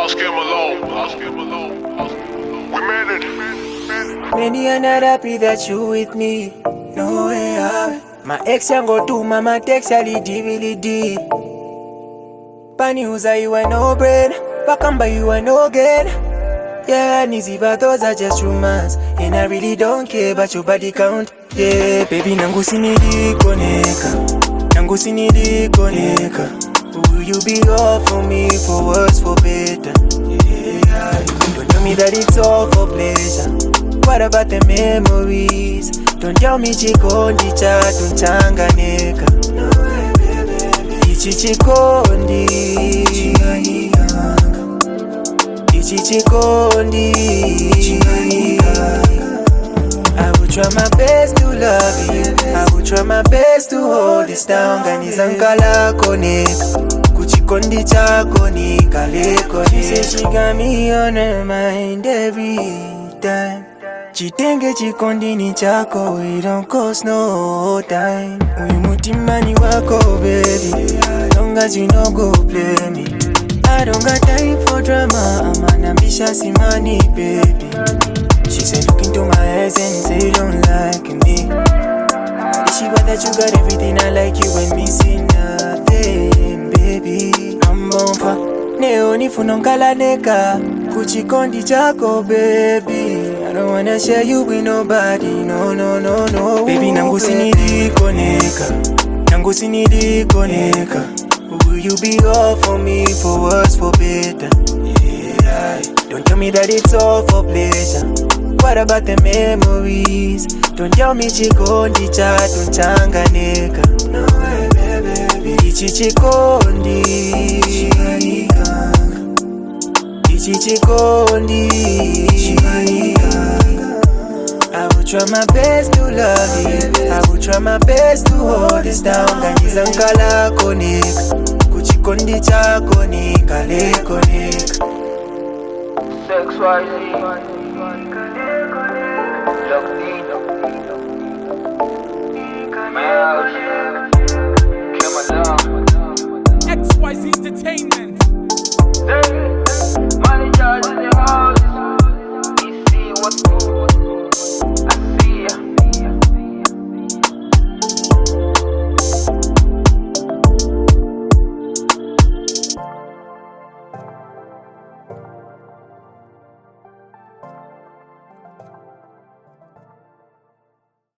Ask him alone. We made it. Many are not happy that you with me. No way out. My ex yango tu mama text ya lidi. Pani uza you are no brain. Bakamba you are no gain. Yeah, Nizi, but those are just rumors. And I really don't care about your body count. Yeah, baby, nangu sinidi koneka. Will you be all for me, for worse, for better? Yeah, don't tell me that it's all for pleasure. What about the memories? Don't tell me chikondi chatu changaneka. Ichi chikondi I will try my best to love you. I will try my best to hold this down. Ganizankala koneka kuchikondi chako nikaleko. She said she got me on her mind every time. Chitenge chikondi ni chako, it don't cost no time. Uyu mutima ni wako baby, as long as you no go play me. I don't got time for drama, I'm an ambitious money baby. She said look into my eyes and say you don't like me. She bet that you got everything I like, you ain't missing nothing baby. I'm born for neoni funonkala neka kuchikondi chako baby. I don't wanna share you with nobody, no. Baby nangu sinidi koneka. Will you be all for me, for worse, for better? Yeah, don't tell me that it's all for pleasure. What about the memories? Don't tell me chikondi chatu changaneka. No way, baby. Ichi chikondi I will try my best to love you. I will try my best to hold this down. Ganizankala koneka kuchikondi chako nikaleko. XYZ XYZ Entertainment.